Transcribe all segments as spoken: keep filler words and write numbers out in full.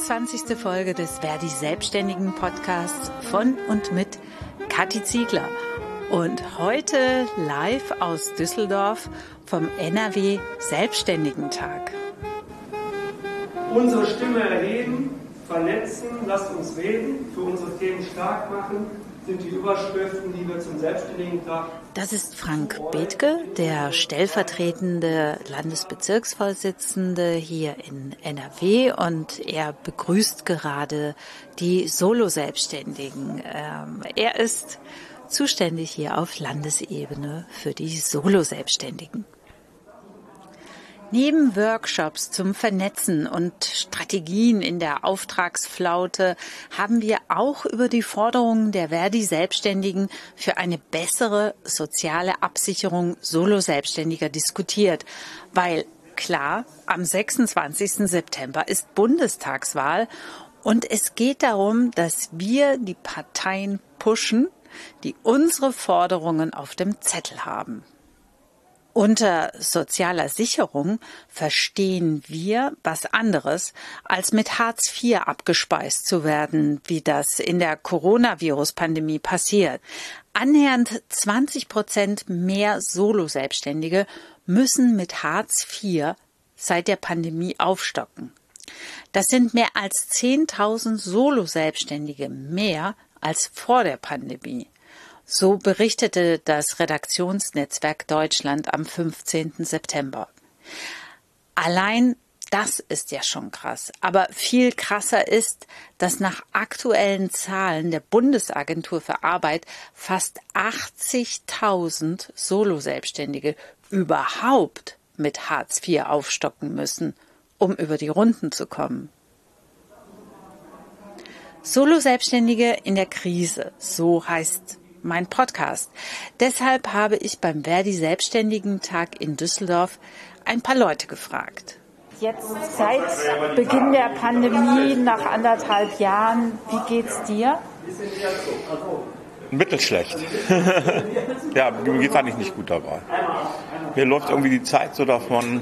vierundzwanzigste Folge des Verdi Selbstständigen Podcasts von und mit Kathi Ziegler. Und heute live aus Düsseldorf vom N R W Selbstständigentag. Unsere Stimme erheben, vernetzen, lasst uns reden, für unsere Themen stark machen, sind die Überschriften, die wir zum Selbstständigentag. Das ist Frank Bethke, der stellvertretende Landesbezirksvorsitzende hier in N R W, und er begrüßt gerade die Solo-Selbstständigen. Ähm, er ist zuständig hier auf Landesebene für die Solo-Selbstständigen. Neben Workshops zum Vernetzen und Strategien in der Auftragsflaute haben wir auch über die Forderungen der Verdi-Selbstständigen für eine bessere soziale Absicherung Solo-Selbstständiger diskutiert. Weil, klar, am sechsundzwanzigsten September ist Bundestagswahl und es geht darum, dass wir die Parteien pushen, die unsere Forderungen auf dem Zettel haben. Unter sozialer Sicherung verstehen wir was anderes, als mit Hartz vier abgespeist zu werden, wie das in der Coronavirus-Pandemie passiert. Annähernd zwanzig Prozent mehr Solo-Selbstständige müssen mit Hartz vier seit der Pandemie aufstocken. Das sind mehr als zehntausend Solo-Selbstständige mehr als vor der Pandemie. So berichtete das Redaktionsnetzwerk Deutschland am fünfzehnten September. Allein das ist ja schon krass. Aber viel krasser ist, dass nach aktuellen Zahlen der Bundesagentur für Arbeit fast achtzigtausend Solo-Selbstständige überhaupt mit Hartz vier aufstocken müssen, um über die Runden zu kommen. Solo-Selbstständige in der Krise, so heißt mein Podcast. Deshalb habe ich beim Verdi Selbstständigentag in Düsseldorf ein paar Leute gefragt. Jetzt seit Beginn der Pandemie, nach anderthalb Jahren, wie geht's dir? Mittelschlecht. Ja, mir geht's eigentlich nicht gut dabei. Mir läuft irgendwie die Zeit so davon.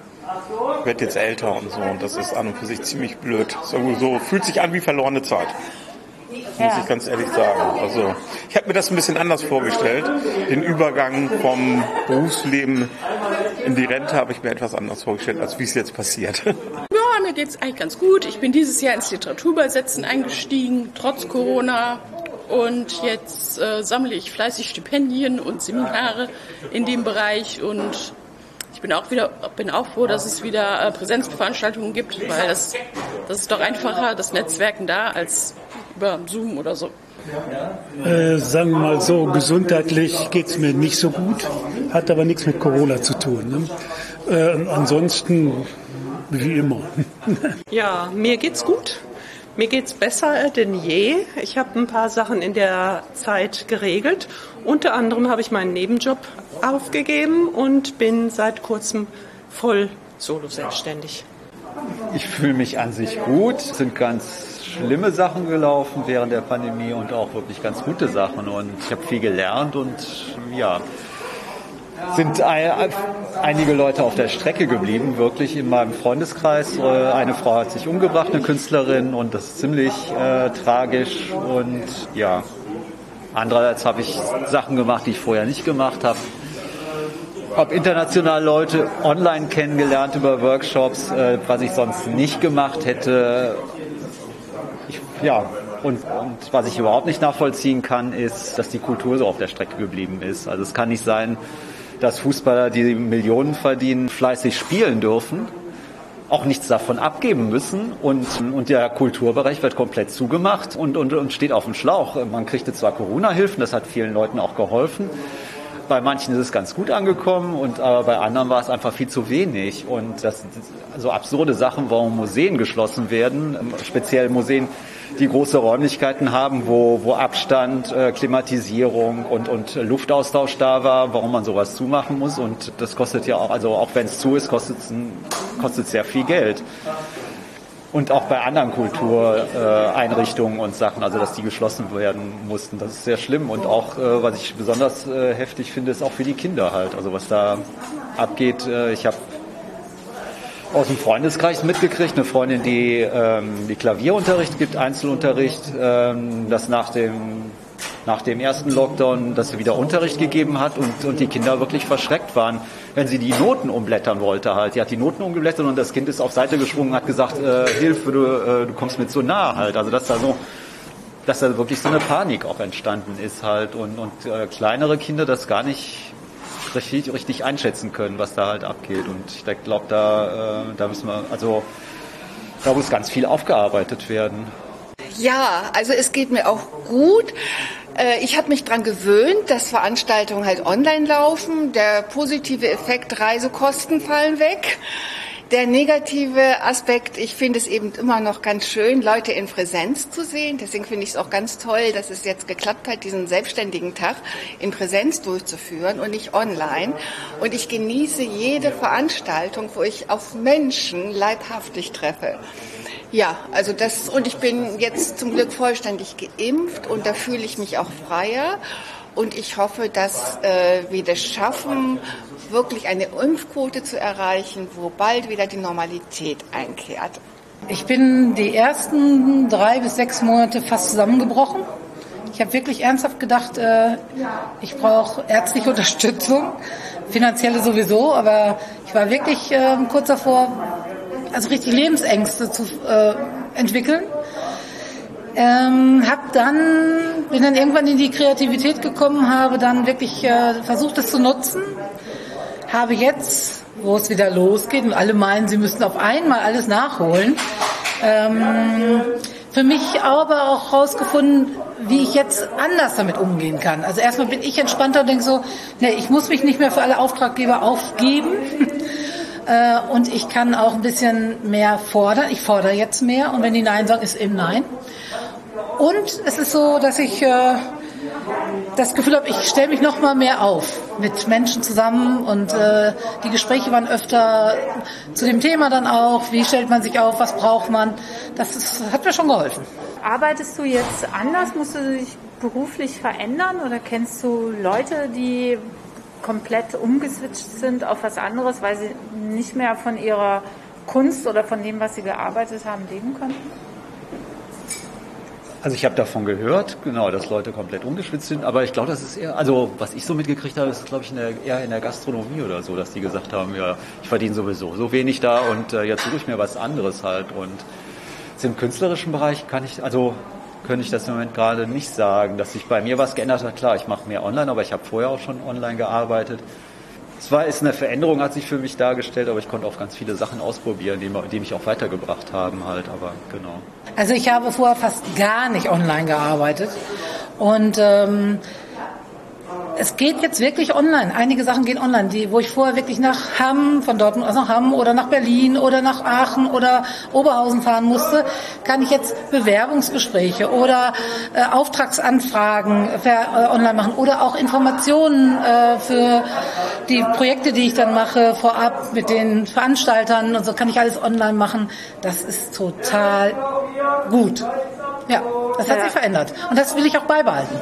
Ich werde jetzt älter und so, und das ist an und für sich ziemlich blöd. So, so fühlt sich an wie verlorene Zeit. Muss ja. ich ganz ehrlich sagen. Also ich habe mir das ein bisschen anders vorgestellt. Den Übergang vom Berufsleben in die Rente habe ich mir etwas anders vorgestellt, als wie es jetzt passiert. Ja, mir geht's eigentlich ganz gut. Ich bin dieses Jahr ins Literaturübersetzen eingestiegen, trotz Corona. Und jetzt äh, sammle ich fleißig Stipendien und Seminare in dem Bereich. Und ich bin auch wieder, bin auch froh, dass es wieder äh, Präsenzveranstaltungen gibt, weil das, das ist doch einfacher, das Netzwerken da, als über Zoom oder so. Äh, sagen wir mal so, gesundheitlich geht es mir nicht so gut, hat aber nichts mit Corona zu tun. Ne? Äh, ansonsten wie immer. Ja, mir geht's gut. Mir geht's besser denn je. Ich habe ein paar Sachen in der Zeit geregelt. Unter anderem habe ich meinen Nebenjob aufgegeben und bin seit kurzem voll solo-selbstständig. Ich fühle mich an sich gut. Es sind ganz schlimme Sachen gelaufen während der Pandemie und auch wirklich ganz gute Sachen. Und ich habe viel gelernt und ja, sind einige Leute auf der Strecke geblieben, wirklich in meinem Freundeskreis. Eine Frau hat sich umgebracht, eine Künstlerin, und das ist ziemlich äh, tragisch. Und ja, andererseits habe ich Sachen gemacht, die ich vorher nicht gemacht habe. Habe international Leute online kennengelernt über Workshops, äh, was ich sonst nicht gemacht hätte. Ich, ja, und, und was ich überhaupt nicht nachvollziehen kann, ist, dass die Kultur so auf der Strecke geblieben ist. Also es kann nicht sein, dass Fußballer, die Millionen verdienen, fleißig spielen dürfen, auch nichts davon abgeben müssen, und, und der Kulturbereich wird komplett zugemacht und, und, und steht auf dem Schlauch. Man kriegte zwar Corona-Hilfen, das hat vielen Leuten auch geholfen. Bei manchen ist es ganz gut angekommen, und aber bei anderen war es einfach viel zu wenig. Und das so absurde Sachen, warum Museen geschlossen werden, speziell Museen, die große Räumlichkeiten haben, wo, wo Abstand, äh, Klimatisierung und, und Luftaustausch da war, warum man sowas zumachen muss. Und das kostet ja auch, also auch wenn es zu ist, kostet es kostet sehr viel Geld. Und auch bei anderen Kultureinrichtungen und Sachen, also dass die geschlossen werden mussten. Das ist sehr schlimm. Und auch, äh, was ich besonders äh, heftig finde, ist auch für die Kinder halt. Also was da abgeht. Äh, ich habe aus dem Freundeskreis mitgekriegt. Eine Freundin, die, ähm, die Klavierunterricht gibt, Einzelunterricht, ähm, das nach dem, nach dem ersten Lockdown, dass sie wieder Unterricht gegeben hat und, und die Kinder wirklich verschreckt waren, wenn sie die Noten umblättern wollte halt. Die hat die Noten umgeblättert und das Kind ist auf Seite gesprungen und hat gesagt, äh, Hilfe, du, äh, du kommst mir zu nah halt. Also dass da so, dass da wirklich so eine Panik auch entstanden ist halt und, und äh, kleinere Kinder das gar nicht richtig, richtig einschätzen können, was da halt abgeht. Und ich glaube, da, äh, da müssen wir, also da muss ganz viel aufgearbeitet werden. Ja, also es geht mir auch gut. Ich habe mich daran gewöhnt, dass Veranstaltungen halt online laufen. Der positive Effekt, Reisekosten fallen weg. Der negative Aspekt, ich finde es eben immer noch ganz schön, Leute in Präsenz zu sehen. Deswegen finde ich es auch ganz toll, dass es jetzt geklappt hat, diesen selbstständigen Tag in Präsenz durchzuführen und nicht online. Und ich genieße jede Veranstaltung, wo ich auf Menschen leibhaftig treffe. Ja, also das, und ich bin jetzt zum Glück vollständig geimpft und da fühle ich mich auch freier. Und ich hoffe, dass äh, wir das schaffen, wirklich eine Impfquote zu erreichen, wo bald wieder die Normalität einkehrt. Ich bin die ersten drei bis sechs Monate fast zusammengebrochen. Ich habe wirklich ernsthaft gedacht, äh, ich brauche ärztliche Unterstützung, finanzielle sowieso, aber ich war wirklich äh, kurz davor, also richtig Lebensängste zu äh, entwickeln. Ähm, hab dann, bin dann irgendwann in die Kreativität gekommen, habe dann wirklich äh, versucht, es zu nutzen. Habe jetzt, wo es wieder losgeht und alle meinen, sie müssten auf einmal alles nachholen, ähm, für mich aber auch rausgefunden, wie ich jetzt anders damit umgehen kann. Also erstmal bin ich entspannter und denke so, nee, ich muss mich nicht mehr für alle Auftraggeber aufgeben. Und ich kann auch ein bisschen mehr fordern. Ich fordere jetzt mehr und wenn die Nein sagen, ist eben Nein. Und es ist so, dass ich äh, das Gefühl habe, ich stelle mich noch mal mehr auf mit Menschen zusammen und äh, die Gespräche waren öfter zu dem Thema dann auch. Wie stellt man sich auf? Was braucht man? Das ist, hat mir schon geholfen. Arbeitest du jetzt anders? Musst du dich beruflich verändern oder kennst du Leute, die komplett umgeswitcht sind auf was anderes, weil sie nicht mehr von ihrer Kunst oder von dem, was sie gearbeitet haben, leben konnten? Also ich habe davon gehört, genau, dass Leute komplett umgeschwitzt sind, aber ich glaube, das ist eher, also was ich so mitgekriegt habe, ist glaube ich in der, eher in der Gastronomie oder so, dass die gesagt haben, ja, ich verdiene sowieso so wenig da und äh, jetzt suche ich mir was anderes halt. Und im künstlerischen Bereich kann ich, also könnte ich das im Moment gerade nicht sagen, dass sich bei mir was geändert hat. Klar, ich mache mehr online, aber ich habe vorher auch schon online gearbeitet. Zwar ist eine Veränderung, hat sich für mich dargestellt, aber ich konnte auch ganz viele Sachen ausprobieren, die, die mich auch weitergebracht haben halt, aber genau. Also ich habe vorher fast gar nicht online gearbeitet und ähm, es geht jetzt wirklich online. Einige Sachen gehen online, die, wo ich vorher wirklich nach Hamm, von dort aus nach Hamm oder nach Berlin oder nach Aachen oder Oberhausen fahren musste, kann ich jetzt Bewerbungsgespräche oder äh, Auftragsanfragen für, äh, online machen oder auch Informationen äh, für die Projekte, die ich dann mache, vorab mit den Veranstaltern und so kann ich alles online machen. Das ist total gut. Ja, das hat sich verändert und das will ich auch beibehalten.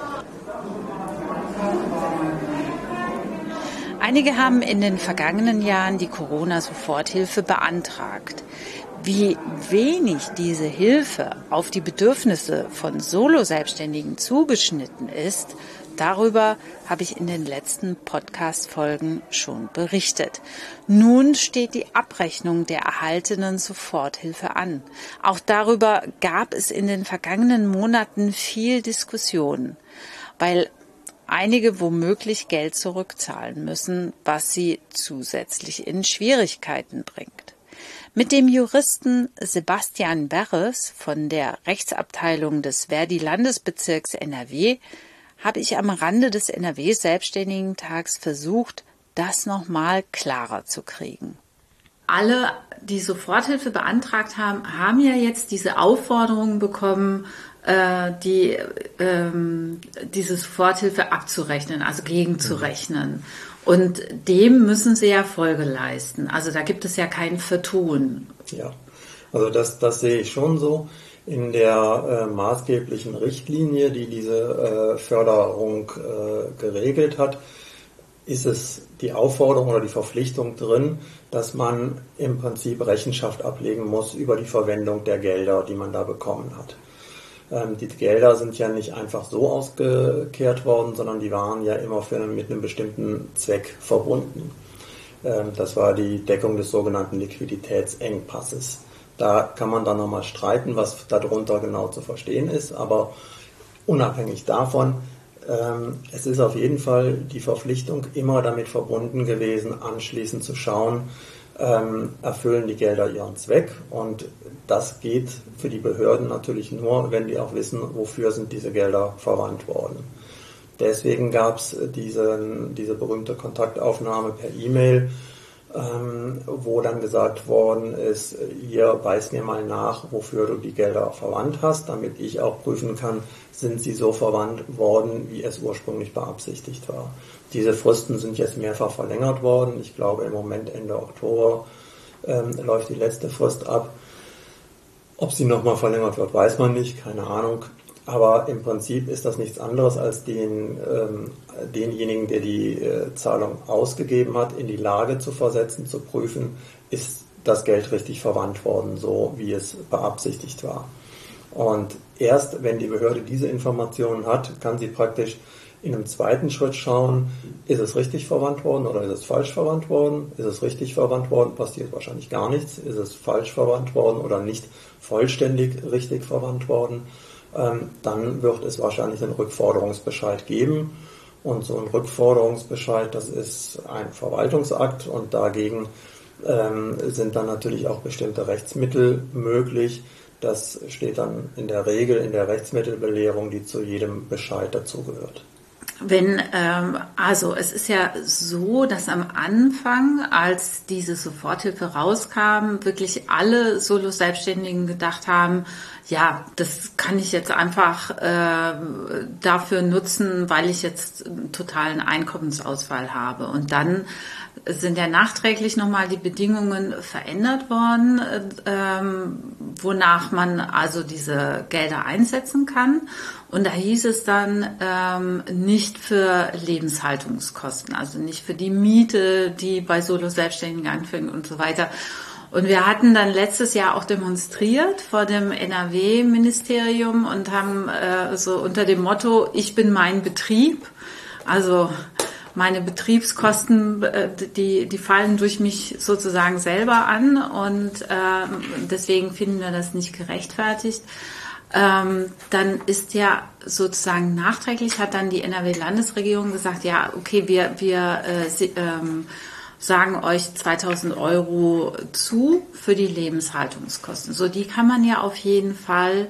Einige haben in den vergangenen Jahren die Corona-Soforthilfe beantragt. Wie wenig diese Hilfe auf die Bedürfnisse von Solo-Selbstständigen zugeschnitten ist, darüber habe ich in den letzten Podcast-Folgen schon berichtet. Nun steht die Abrechnung der erhaltenen Soforthilfe an. Auch darüber gab es in den vergangenen Monaten viel Diskussion, weil einige womöglich Geld zurückzahlen müssen, was sie zusätzlich in Schwierigkeiten bringt. Mit dem Juristen Sebastian Berres von der Rechtsabteilung des Verdi-Landesbezirks N R W habe ich am Rande des N R W-Selbstständigen-Tags versucht, das nochmal klarer zu kriegen. Alle, die Soforthilfe beantragt haben, haben ja jetzt diese Aufforderungen bekommen, die ähm, diese Soforthilfe abzurechnen, also gegenzurechnen. Und dem müssen sie ja Folge leisten. Also da gibt es ja kein Vertun. Ja, also das, das sehe ich schon so. In der äh, maßgeblichen Richtlinie, die diese äh, Förderung äh, geregelt hat, ist es die Aufforderung oder die Verpflichtung drin, dass man im Prinzip Rechenschaft ablegen muss über die Verwendung der Gelder, die man da bekommen hat. Ähm, die Gelder sind ja nicht einfach so ausgekehrt worden, sondern die waren ja immer für, mit einem bestimmten Zweck verbunden. Ähm, das war die Deckung des sogenannten Liquiditätsengpasses. Da kann man dann nochmal streiten, was darunter genau zu verstehen ist, aber unabhängig davon, ähm, es ist auf jeden Fall die Verpflichtung immer damit verbunden gewesen, anschließend zu schauen, ähm, erfüllen die Gelder ihren Zweck, und das geht für die Behörden natürlich nur, wenn die auch wissen, wofür sind diese Gelder verwandt worden. Deswegen gab es diese, diese berühmte Kontaktaufnahme per E-Mail, Ähm, wo dann gesagt worden ist, hier weis mir mal nach, wofür du die Gelder verwandt hast, damit ich auch prüfen kann, sind sie so verwandt worden, wie es ursprünglich beabsichtigt war. Diese Fristen sind jetzt mehrfach verlängert worden. Ich glaube, im Moment Ende Oktober ähm, läuft die letzte Frist ab. Ob sie nochmal verlängert wird, weiß man nicht, keine Ahnung. Aber im Prinzip ist das nichts anderes als den, ähm, denjenigen, der die äh, Zahlung ausgegeben hat, in die Lage zu versetzen, zu prüfen, ist das Geld richtig verwandt worden, so wie es beabsichtigt war. Und erst wenn die Behörde diese Informationen hat, kann sie praktisch in einem zweiten Schritt schauen, ist es richtig verwandt worden oder ist es falsch verwandt worden? Ist es richtig verwandt worden, passiert wahrscheinlich gar nichts. Ist es falsch verwandt worden oder nicht vollständig richtig verwandt worden? Dann wird es wahrscheinlich einen Rückforderungsbescheid geben. Und so ein Rückforderungsbescheid, das ist ein Verwaltungsakt, und dagegen ähm, sind dann natürlich auch bestimmte Rechtsmittel möglich. Das steht dann in der Regel in der Rechtsmittelbelehrung, die zu jedem Bescheid dazugehört. Wenn, ähm, also es ist ja so, dass am Anfang, als diese Soforthilfe rauskam, wirklich alle Solo-Selbstständigen gedacht haben, ja, das kann ich jetzt einfach äh, dafür nutzen, weil ich jetzt einen totalen Einkommensausfall habe. Und dann sind ja nachträglich nochmal die Bedingungen verändert worden, ähm, wonach man also diese Gelder einsetzen kann. Und da hieß es dann ähm, nicht für Lebenshaltungskosten, also nicht für die Miete, die bei Solo-Selbstständigen anfängt und so weiter. Und wir hatten dann letztes Jahr auch demonstriert vor dem N R W-Ministerium und haben äh, so unter dem Motto, ich bin mein Betrieb, also meine Betriebskosten, äh, die, die fallen durch mich sozusagen selber an, und äh, deswegen finden wir das nicht gerechtfertigt. Ähm, dann ist ja sozusagen nachträglich, hat dann die N R W-Landesregierung gesagt, ja, okay, wir, wir äh, sie, ähm, sagen euch zweitausend Euro zu für die Lebenshaltungskosten. So, die kann man ja auf jeden Fall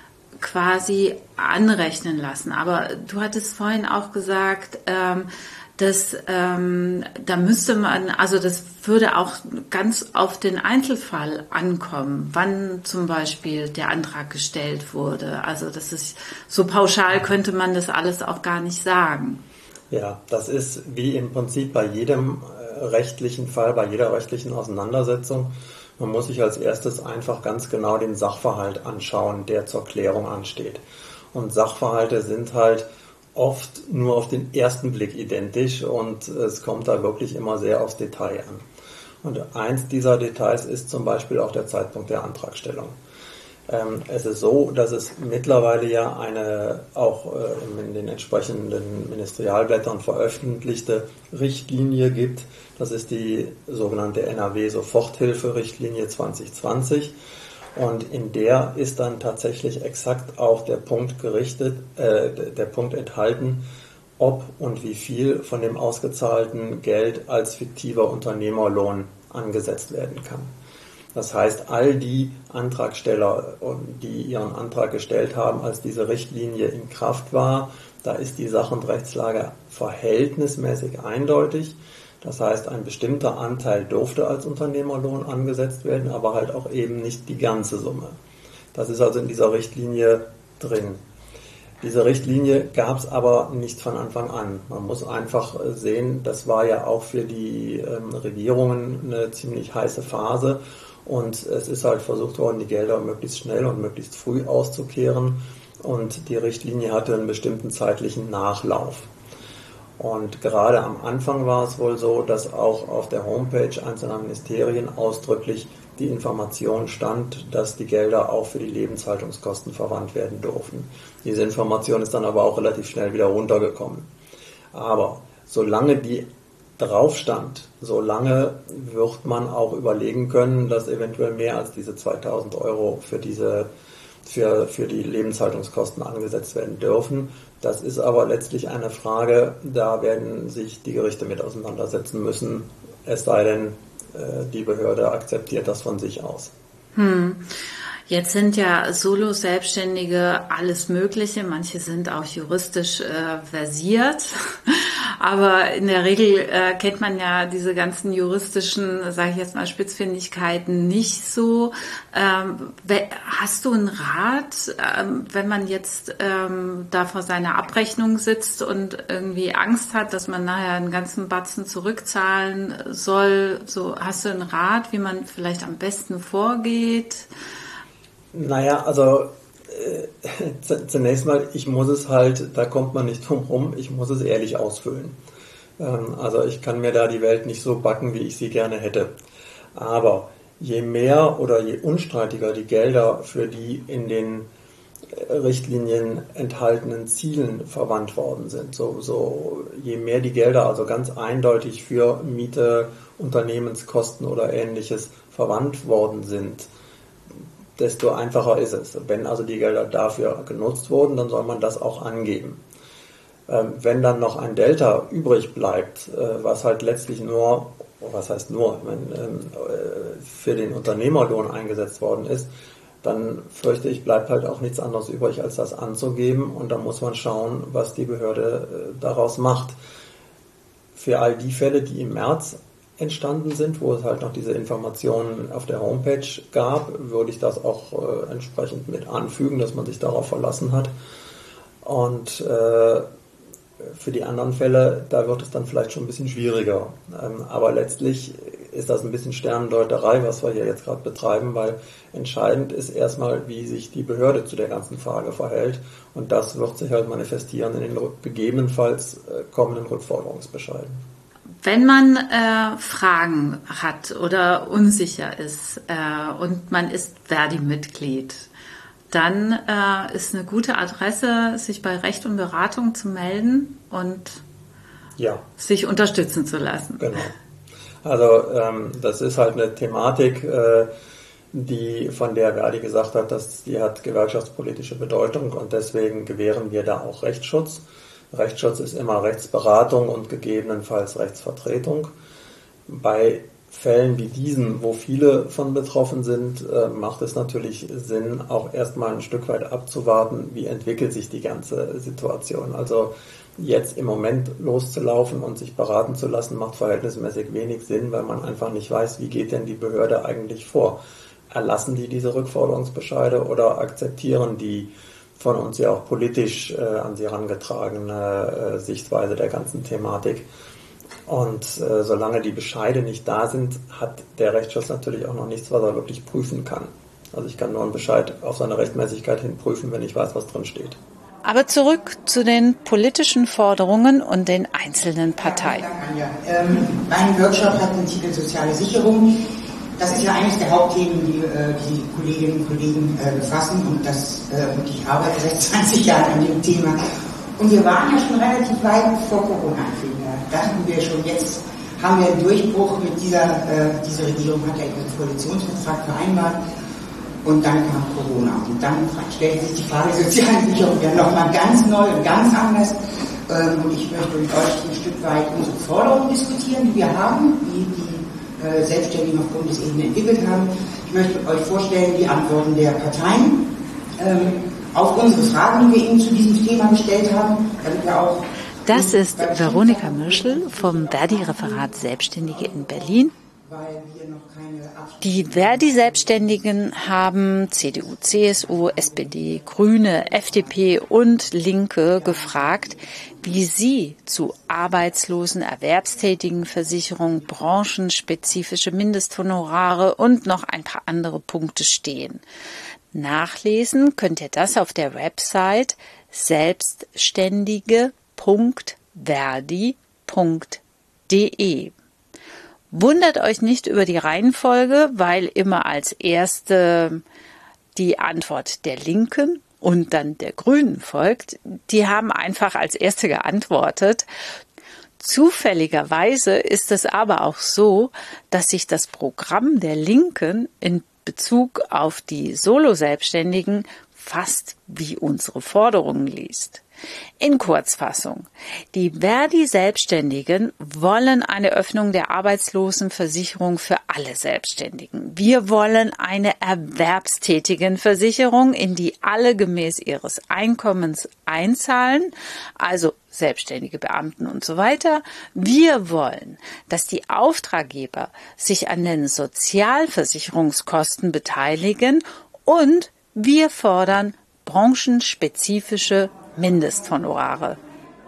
quasi anrechnen lassen. Aber du hattest vorhin auch gesagt, ähm, dass ähm, da müsste man, also das würde auch ganz auf den Einzelfall ankommen, wann zum Beispiel der Antrag gestellt wurde. Also das ist so pauschal, könnte man das alles auch gar nicht sagen. Ja, das ist wie im Prinzip bei jedem rechtlichen Fall, bei jeder rechtlichen Auseinandersetzung. Man muss sich als erstes einfach ganz genau den Sachverhalt anschauen, der zur Klärung ansteht. Und Sachverhalte sind halt oft nur auf den ersten Blick identisch, und es kommt da wirklich immer sehr aufs Detail an. Und eins dieser Details ist zum Beispiel auch der Zeitpunkt der Antragstellung. Ähm, es ist so, dass es mittlerweile ja eine auch äh, in den entsprechenden Ministerialblättern veröffentlichte Richtlinie gibt. Das ist die sogenannte N R W-Soforthilfe-Richtlinie zwanzig zwanzig. Und in der ist dann tatsächlich exakt auch der Punkt gerichtet, äh, der Punkt enthalten, ob und wie viel von dem ausgezahlten Geld als fiktiver Unternehmerlohn angesetzt werden kann. Das heißt, all die Antragsteller, die ihren Antrag gestellt haben, als diese Richtlinie in Kraft war, da ist die Sach- und Rechtslage verhältnismäßig eindeutig. Das heißt, ein bestimmter Anteil durfte als Unternehmerlohn angesetzt werden, aber halt auch eben nicht die ganze Summe. Das ist also in dieser Richtlinie drin. Diese Richtlinie gab es aber nicht von Anfang an. Man muss einfach sehen, das war ja auch für die ähm, Regierungen eine ziemlich heiße Phase. Und es ist halt versucht worden, die Gelder möglichst schnell und möglichst früh auszukehren. Und die Richtlinie hatte einen bestimmten zeitlichen Nachlauf. Und gerade am Anfang war es wohl so, dass auch auf der Homepage einzelner Ministerien ausdrücklich die Information stand, dass die Gelder auch für die Lebenshaltungskosten verwandt werden durften. Diese Information ist dann aber auch relativ schnell wieder runtergekommen. Aber solange die drauf stand, solange wird man auch überlegen können, dass eventuell mehr als diese zweitausend Euro für diese Für, für die Lebenshaltungskosten angesetzt werden dürfen. Das ist aber letztlich eine Frage, da werden sich die Gerichte mit auseinandersetzen müssen, es sei denn, äh, die Behörde akzeptiert das von sich aus. Hm. Jetzt sind ja Solo-Selbstständige alles Mögliche, manche sind auch juristisch äh, versiert, aber in der Regel äh, kennt man ja diese ganzen juristischen, sage ich jetzt mal, Spitzfindigkeiten nicht so. Ähm, hast du einen Rat, ähm, wenn man jetzt ähm, da vor seiner Abrechnung sitzt und irgendwie Angst hat, dass man nachher einen ganzen Batzen zurückzahlen soll? So, hast du einen Rat, wie man vielleicht am besten vorgeht? Naja, also äh, zunächst mal, ich muss es halt, da kommt man nicht drum rum, ich muss es ehrlich ausfüllen. Ähm, also ich kann mir da die Welt nicht so backen, wie ich sie gerne hätte. Aber je mehr oder je unstreitiger die Gelder für die in den Richtlinien enthaltenen Zielen verwandt worden sind, so, so je mehr die Gelder also ganz eindeutig für Miete, Unternehmenskosten oder Ähnliches verwandt worden sind, desto einfacher ist es. Wenn also die Gelder dafür genutzt wurden, dann soll man das auch angeben. Ähm, wenn dann noch ein Delta übrig bleibt, äh, was halt letztlich nur, was heißt nur, wenn, ähm, äh, für den Unternehmerlohn eingesetzt worden ist, dann fürchte ich, bleibt halt auch nichts anderes übrig, als das anzugeben, und da muss man schauen, was die Behörde äh, daraus macht. Für all die Fälle, die im März entstanden sind, wo es halt noch diese Informationen auf der Homepage gab, würde ich das auch äh, entsprechend mit anfügen, dass man sich darauf verlassen hat. Und äh, für die anderen Fälle, da wird es dann vielleicht schon ein bisschen schwieriger. Ähm, aber letztlich ist das ein bisschen Sternendeuterei, was wir hier jetzt gerade betreiben, weil entscheidend ist erstmal, wie sich die Behörde zu der ganzen Frage verhält. Und das wird sich halt manifestieren in den gegebenenfalls äh, kommenden Rückforderungsbescheiden. Wenn man äh, Fragen hat oder unsicher ist äh, und man ist Verdi-Mitglied, dann äh, ist eine gute Adresse, sich bei Recht und Beratung zu melden und ja. sich unterstützen zu lassen. Genau. Also ähm, das ist halt eine Thematik, äh, die von der Verdi gesagt hat, dass die hat gewerkschaftspolitische Bedeutung, und deswegen gewähren wir da auch Rechtsschutz. Rechtsschutz ist immer Rechtsberatung und gegebenenfalls Rechtsvertretung. Bei Fällen wie diesen, wo viele von betroffen sind, macht es natürlich Sinn, auch erstmal ein Stück weit abzuwarten, wie entwickelt sich die ganze Situation. Also jetzt im Moment loszulaufen und sich beraten zu lassen, macht verhältnismäßig wenig Sinn, weil man einfach nicht weiß, wie geht denn die Behörde eigentlich vor. Erlassen die diese Rückforderungsbescheide oder akzeptieren die von uns ja auch politisch äh, an sie herangetragene äh, Sichtweise der ganzen Thematik. Und äh, solange die Bescheide nicht da sind, hat der Rechtsschutz natürlich auch noch nichts, was er wirklich prüfen kann. Also ich kann nur einen Bescheid auf seine Rechtmäßigkeit hin prüfen, wenn ich weiß, was drin steht. Aber zurück zu den politischen Forderungen und den einzelnen Parteien. Ja, ähm, mein Workshop hat den Titel Soziale Sicherung. Das ist ja eines der Hauptthemen, die äh, die Kolleginnen und Kollegen äh, befassen, und, das, äh, und ich arbeite seit zwanzig Jahren an dem Thema. Und wir waren ja schon relativ weit vor Corona anfing. Da dachten wir schon, jetzt haben wir einen Durchbruch mit dieser, äh, diese Regierung hat ja ihren Koalitionsvertrag vereinbart, und dann kam Corona. Und dann stellte sich die Frage der sozialen Sicherung ja nochmal ganz neu und ganz anders. Ähm, und ich möchte mit euch ein Stück weit unsere Forderungen diskutieren, die wir haben, die die Selbstständigen auf Bundesebene entwickelt haben. Ich möchte euch vorstellen die Antworten der Parteien ähm, auf unsere Fragen, die wir ihnen zu diesem Thema gestellt haben, damit wir auch. Das ist Veronika Mürschel vom Verdi-Referat Selbstständige in Berlin. Die Verdi-Selbstständigen haben C D U, C S U, S P D, Grüne, F D P und Linke gefragt, wie sie zu Arbeitslosen, Erwerbstätigenversicherung, branchenspezifische Mindesthonorare und noch ein paar andere Punkte stehen. Nachlesen könnt ihr das auf der Website selbstständige punkt verdi punkt de. Wundert euch nicht über die Reihenfolge, weil immer als erste die Antwort der Linken und dann der Grünen folgt. Die haben einfach als erste geantwortet. Zufälligerweise ist es aber auch so, dass sich das Programm der Linken in Bezug auf die Solo-Selbstständigen fast wie unsere Forderungen liest. In Kurzfassung: Die Verdi-Selbstständigen wollen eine Öffnung der Arbeitslosenversicherung für alle Selbstständigen. Wir wollen eine Erwerbstätigenversicherung, in die alle gemäß ihres Einkommens einzahlen, also selbstständige Beamten und so weiter. Wir wollen, dass die Auftraggeber sich an den Sozialversicherungskosten beteiligen, und wir fordern branchenspezifische Mindesthonorare.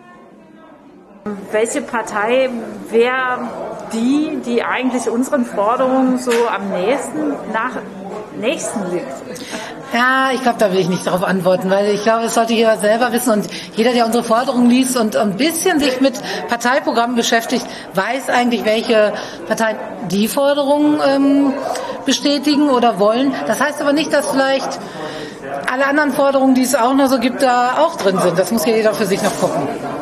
Welche Partei wäre die, die eigentlich unseren Forderungen so am nächsten, nach, nächsten liegt? Ja, ich glaube, da will ich nicht darauf antworten, weil ich glaube, das sollte jeder selber wissen, und jeder, der unsere Forderungen liest und ein bisschen sich mit Parteiprogrammen beschäftigt, weiß eigentlich, welche Parteien die Forderungen ähm, bestätigen oder wollen. Das heißt aber nicht, dass vielleicht alle anderen Forderungen, die es auch noch so gibt, da auch drin sind. Das muss ja jeder für sich noch gucken.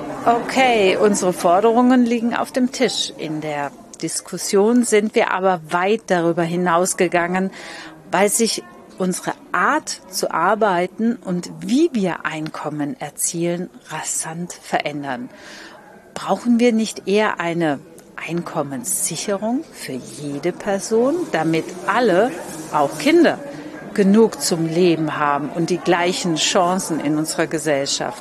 Okay, unsere Forderungen liegen auf dem Tisch. In der Diskussion sind wir aber weit darüber hinausgegangen, weil sich unsere Art zu arbeiten und wie wir Einkommen erzielen rasant verändern. Brauchen wir nicht eher eine Einkommenssicherung für jede Person, damit alle, auch Kinder, genug zum Leben haben und die gleichen Chancen in unserer Gesellschaft?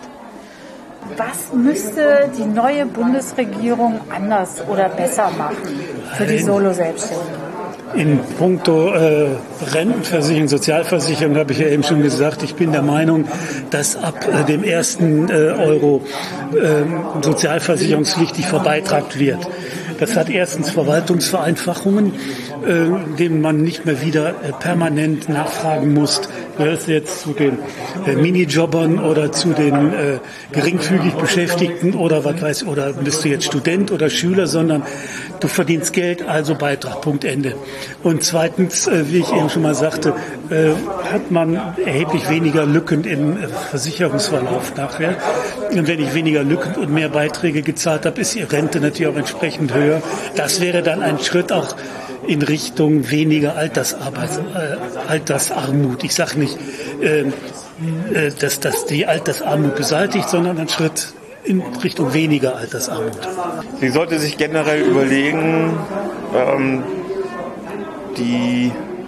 Was müsste die neue Bundesregierung anders oder besser machen für die Solo-Selbstständigen? In puncto äh, Rentenversicherung, Sozialversicherung habe ich ja eben schon gesagt, ich bin der Meinung, dass ab äh, dem ersten äh, Euro äh, sozialversicherungspflichtig verbeitragt wird. Das hat erstens Verwaltungsvereinfachungen, äh, denen man nicht mehr wieder äh, permanent nachfragen muss, gehört jetzt zu den äh, Minijobbern oder zu den äh, geringfügig Beschäftigten oder was weiß, oder bist du jetzt Student oder Schüler, sondern du verdienst Geld, also Beitrag, Punkt, Ende. Und zweitens, äh, wie ich eben schon mal sagte, äh, hat man erheblich weniger Lücken im äh, Versicherungsverlauf nachher. Und wenn ich weniger Lücken und mehr Beiträge gezahlt habe, ist die Rente natürlich auch entsprechend höher. Das wäre dann ein Schritt auch in Richtung weniger Altersarbeit, äh, Altersarmut. Ich sage nicht, äh, äh, dass das die Altersarmut beseitigt, sondern ein Schritt in Richtung weniger Altersarmut. Sie sollte sich generell überlegen, ähm, die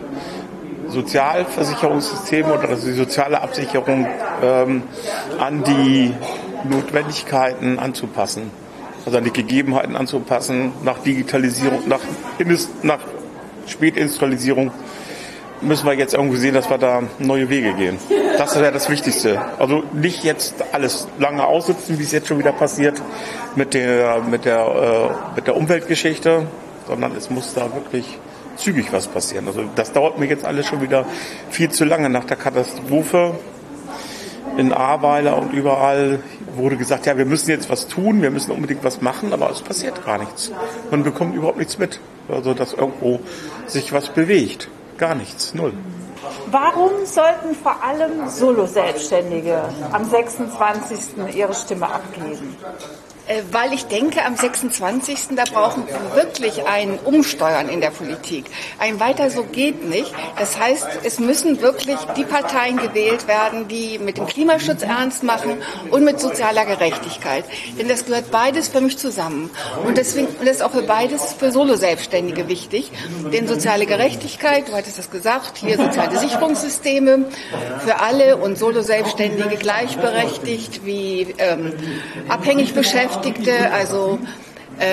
Sozialversicherungssysteme oder also die soziale Absicherung ähm, an die Notwendigkeiten anzupassen. Also an die Gegebenheiten anzupassen, nach Digitalisierung, nach, nach Spätindustrialisierung müssen wir jetzt irgendwie sehen, dass wir da neue Wege gehen. Das wäre das Wichtigste. Also nicht jetzt alles lange aussitzen, wie es jetzt schon wieder passiert mit der, mit der, äh, mit der Umweltgeschichte, sondern es muss da wirklich zügig was passieren. Also das dauert mir jetzt alles schon wieder viel zu lange. Nach der Katastrophe in Ahrweiler und überall wurde gesagt, ja, wir müssen jetzt was tun, wir müssen unbedingt was machen, aber es passiert gar nichts. Man bekommt überhaupt nichts mit. Also, dass irgendwo sich was bewegt. Gar nichts. Null. Warum sollten vor allem Solo-Selbstständige am sechsundzwanzigsten ihre Stimme abgeben? Weil ich denke, am sechsundzwanzigsten da brauchen wir wirklich ein Umsteuern in der Politik. Ein Weiter so geht nicht. Das heißt, es müssen wirklich die Parteien gewählt werden, die mit dem Klimaschutz ernst machen und mit sozialer Gerechtigkeit. Denn das gehört beides für mich zusammen. Und deswegen und das ist auch für beides für Solo-Selbstständige wichtig. Denn soziale Gerechtigkeit, du hattest das gesagt, hier soziale Sicherungssysteme für alle und Solo-Selbstständige gleichberechtigt wie ähm, abhängig Beschäftigte. Also ähm,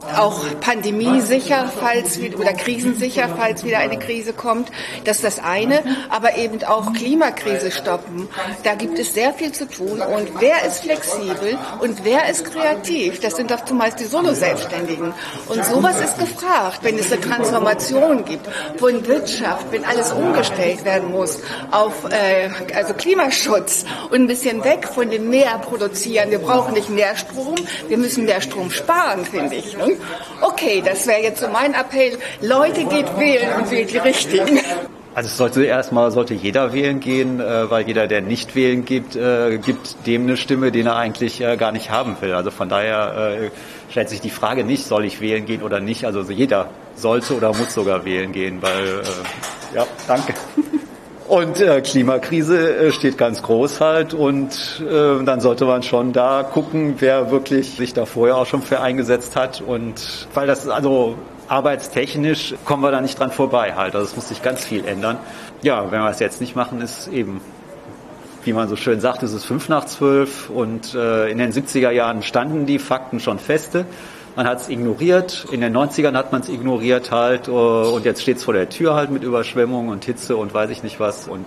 auch pandemiesicher, falls oder krisensicher, falls wieder eine Krise kommt. Das ist das eine. Aber eben auch Klimakrise stoppen. Da gibt es sehr viel zu tun. Und wer ist flexibel und wer ist kreativ? Das sind doch zumeist die Solo-Selbstständigen. Und sowas ist gefragt, wenn es eine Transformation gibt von Wirtschaft, wenn alles umgestellt werden muss auf äh, also Klimaschutz und ein bisschen weg von dem Mehr produzieren. Wir brauchen nicht mehr Strom, wir müssen mehr Strom sparen, finde ich. Ne? Okay, das wäre jetzt so mein Appell. Leute, geht wählen und wählt die Richtigen. Also es sollte erstmal sollte jeder wählen gehen, äh, weil jeder, der nicht wählen gibt, äh, gibt dem eine Stimme, den er eigentlich äh, gar nicht haben will. Also von daher äh, stellt sich die Frage nicht, soll ich wählen gehen oder nicht. Also jeder sollte oder muss sogar wählen gehen, weil äh, ja, danke. Und äh, Klimakrise äh, steht ganz groß halt und äh, dann sollte man schon da gucken, wer wirklich sich da vorher auch schon für eingesetzt hat und weil das also arbeitstechnisch kommen wir da nicht dran vorbei halt. Also es muss sich ganz viel ändern. Ja, wenn wir es jetzt nicht machen, ist eben, wie man so schön sagt, es ist fünf nach zwölf und äh, in den siebziger Jahren standen die Fakten schon feste. Man hat es ignoriert, in den neunzigern hat man es ignoriert halt und jetzt steht es vor der Tür halt mit Überschwemmungen und Hitze und weiß ich nicht was und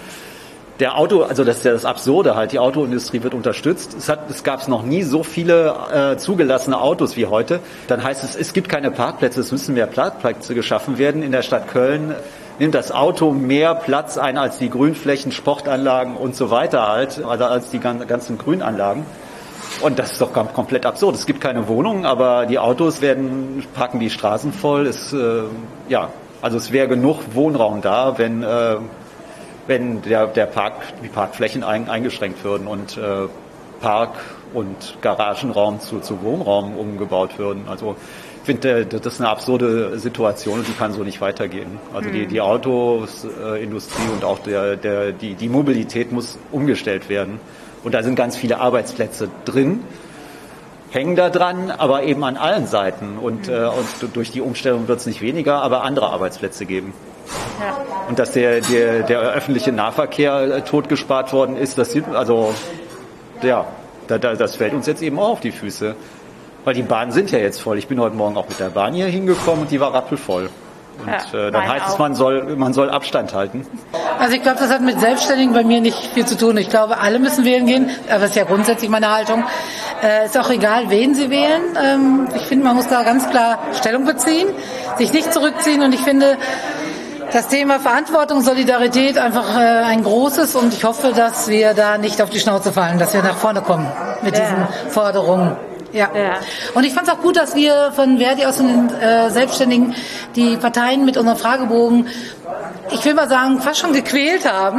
der Auto, also das ist ja das Absurde halt, die Autoindustrie wird unterstützt. Es, hat, es gab noch nie so viele äh, zugelassene Autos wie heute. Dann heißt es, es gibt keine Parkplätze, es müssen mehr Parkplätze geschaffen werden. In der Stadt Köln nimmt das Auto mehr Platz ein als die Grünflächen, Sportanlagen und so weiter halt, also als die ganzen Grünanlagen. Und das ist doch komplett absurd. Es gibt keine Wohnungen, aber die Autos werden, packen die Straßen voll. Es, äh, ja, also es wäre genug Wohnraum da, wenn äh, wenn der, der Park, die Parkflächen ein, eingeschränkt würden und äh, Park- und Garagenraum zu, zu Wohnraum umgebaut würden. Also ich finde, das ist eine absurde Situation und die kann so nicht weitergehen. Also die, die Autoindustrie und auch der, der, die, die Mobilität muss umgestellt werden. Und da sind ganz viele Arbeitsplätze drin, hängen da dran, aber eben an allen Seiten. Und, äh, und durch die Umstellung wird es nicht weniger, aber andere Arbeitsplätze geben. Ja. Und dass der, der, der öffentliche Nahverkehr totgespart worden ist, das sieht, also, ja, da, da, das fällt uns jetzt eben auch auf die Füße. Weil die Bahnen sind ja jetzt voll. Ich bin heute Morgen auch mit der Bahn hier hingekommen und die war rappelvoll. Und ja, äh, dann heißt auch. es, man soll, man soll Abstand halten. Also ich glaube, das hat mit Selbstständigen bei mir nicht viel zu tun. Ich glaube, alle müssen wählen gehen. Aber das ist ja grundsätzlich meine Haltung. Äh, ist auch egal, wen sie wählen. Ähm, ich finde, man muss da ganz klar Stellung beziehen, sich nicht zurückziehen. Und ich finde, das Thema Verantwortung, Solidarität einfach äh, ein großes und ich hoffe, dass wir da nicht auf die Schnauze fallen, dass wir nach vorne kommen mit ja. diesen Forderungen. Ja. ja. Und ich fand es auch gut, dass wir von Verdi aus den äh, Selbstständigen die Parteien mit unserem Fragebogen, ich will mal sagen, fast schon gequält haben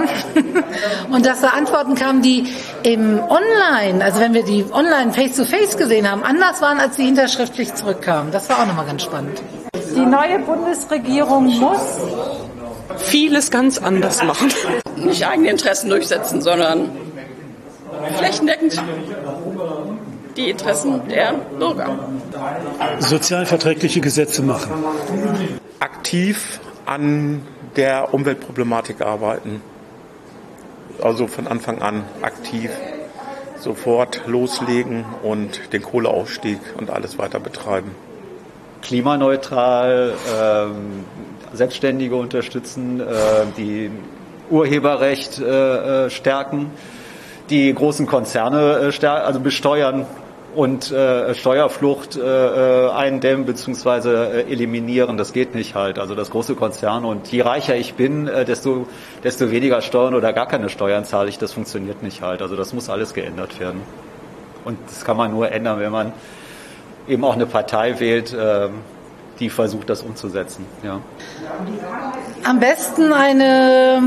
und dass da Antworten kamen, die im Online, also wenn wir die online Face-to-Face gesehen haben, anders waren, als die hinterschriftlich zurückkamen. Das war auch nochmal ganz spannend. Die neue Bundesregierung muss vieles ganz anders machen. Nicht eigene Interessen durchsetzen, sondern flächendeckend die Interessen der Bürger. Sozialverträgliche Gesetze machen. Aktiv an der Umweltproblematik arbeiten. Also von Anfang an aktiv sofort loslegen und den Kohleausstieg und alles weiter betreiben. Klimaneutral, ähm, Selbstständige unterstützen, äh, die Urheberrecht äh, stärken, die großen Konzerne äh, stär- also besteuern und äh, Steuerflucht äh, eindämmen bzw. Äh, eliminieren. Das geht nicht halt. Also das große Konzerne und je reicher ich bin, äh, desto, desto weniger Steuern oder gar keine Steuern zahle ich. Das funktioniert nicht halt. Also das muss alles geändert werden. Und das kann man nur ändern, wenn man eben auch eine Partei wählt, äh, die versucht, das umzusetzen. Ja. Am besten eine,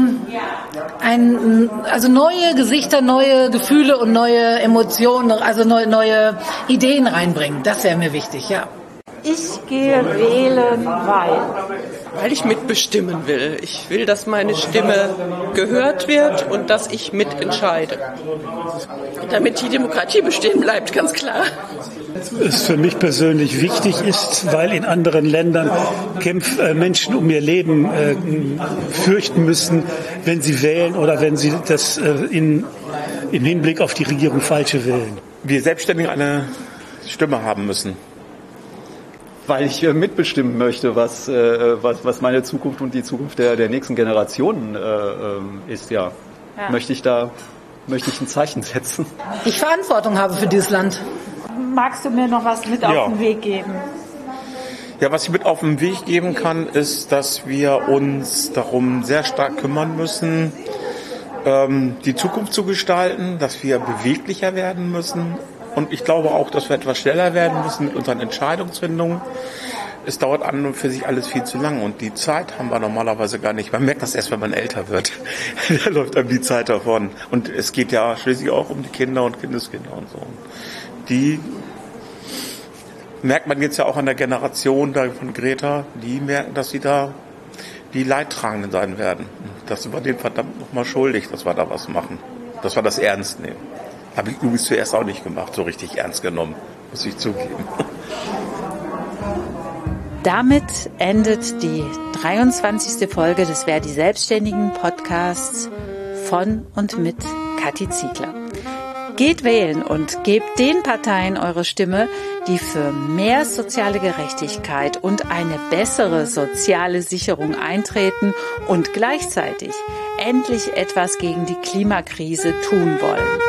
ein, also neue Gesichter, neue Gefühle und neue Emotionen, also neue, neue Ideen reinbringen. Das wäre mir wichtig, ja. Ich gehe wählen, weil... Weil ich mitbestimmen will. Ich will, dass meine Stimme gehört wird und dass ich mitentscheide. Damit die Demokratie bestehen bleibt, ganz klar. Es für mich persönlich wichtig ist, weil in anderen Ländern Kämpf, äh, Menschen um ihr Leben äh, fürchten müssen, wenn sie wählen oder wenn sie das äh, in, im Hinblick auf die Regierung Falsche wählen. Wir Selbstständige eine Stimme haben müssen. weil ich äh, mitbestimmen möchte, was, äh, was, was meine Zukunft und die Zukunft der, der nächsten Generationen äh, äh, ist. Ja. ja, möchte ich da möchte ich ein Zeichen setzen. Ich Verantwortung habe für dieses Land. Magst du mir noch was mit ja. auf den Weg geben? Ja, was ich mit auf den Weg geben kann, ist, dass wir uns darum sehr stark kümmern müssen, ähm, die Zukunft zu gestalten, dass wir beweglicher werden müssen. Und ich glaube auch, dass wir etwas schneller werden müssen mit unseren Entscheidungsfindungen. Es dauert an und für sich alles viel zu lang und die Zeit haben wir normalerweise gar nicht. Man merkt das erst, wenn man älter wird. Da läuft einem die Zeit davon. Und es geht ja schließlich auch um die Kinder und Kindeskinder und so. Die merkt man jetzt ja auch an der Generation da von Greta, die merken, dass sie da die Leidtragenden sein werden. Das sind wir denen verdammt nochmal schuldig, dass wir da was machen. Dass wir das ernst nehmen. Habe ich übrigens zuerst auch nicht gemacht, so richtig ernst genommen, muss ich zugeben. Damit endet die dreiundzwanzigste Folge des Verdi Selbstständigen Podcasts von und mit Kathi Ziegler. Geht wählen und gebt den Parteien eure Stimme, die für mehr soziale Gerechtigkeit und eine bessere soziale Sicherung eintreten und gleichzeitig endlich etwas gegen die Klimakrise tun wollen.